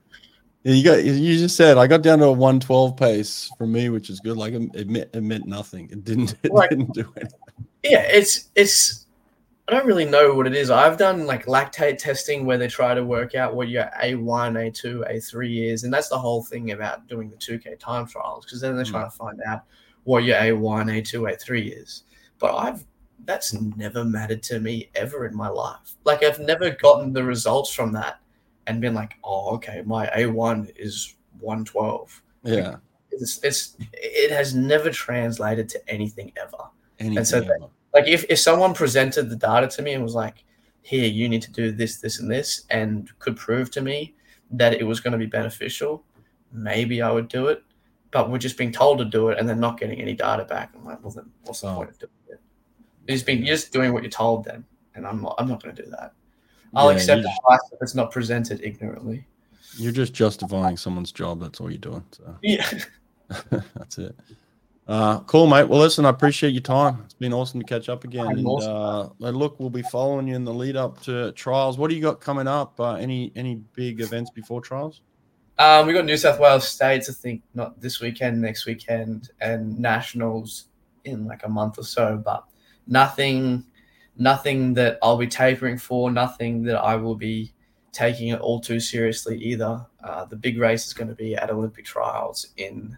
You just said I got down to a 112 pace for me, which is good. Like it meant nothing. It didn't do anything. Yeah, it's I don't really know what it is. I've done like lactate testing where they try to work out what your A1, A2, A3 is, and that's the whole thing about doing the 2K time trials, because then they're trying to find out what your A1, A2, A3 is. But that's never mattered to me ever in my life. Like I've never gotten the results from that and been like, oh, okay, my A1 is 112. Yeah. Like, it has never translated to anything ever. Like if someone presented the data to me and was like, here, you need to do this, this, and this, and could prove to me that it was going to be beneficial, maybe I would do it. But we're just being told to do it and then not getting any data back. I'm like, well, then what's the point of doing it? You're just doing what you're told then, and I'm not going to do that. I'll accept advice if it's not presented ignorantly. You're just justifying someone's job. That's all you're doing. So. Yeah. That's it. Cool, mate. Well, listen, I appreciate your time. It's been awesome to catch up again. And look, we'll be following you in the lead up to trials. What do you got coming up? Any big events before trials? We got New South Wales States, I think, not this weekend, next weekend, and nationals in like a month or so, but nothing that I'll be tapering for, nothing that I will be taking it all too seriously either. The big race is going to be at Olympic trials in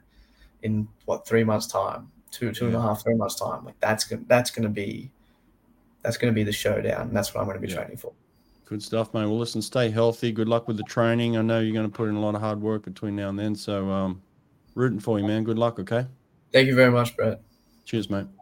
3 months time, two and a half, 3 months time. Like that's going to be the showdown. And that's what I'm going to be training for. Good stuff, mate. Well, listen, stay healthy. Good luck with the training. I know you're going to put in a lot of hard work between now and then. So rooting for you, man. Good luck, okay? Thank you very much, Brett. Cheers, mate.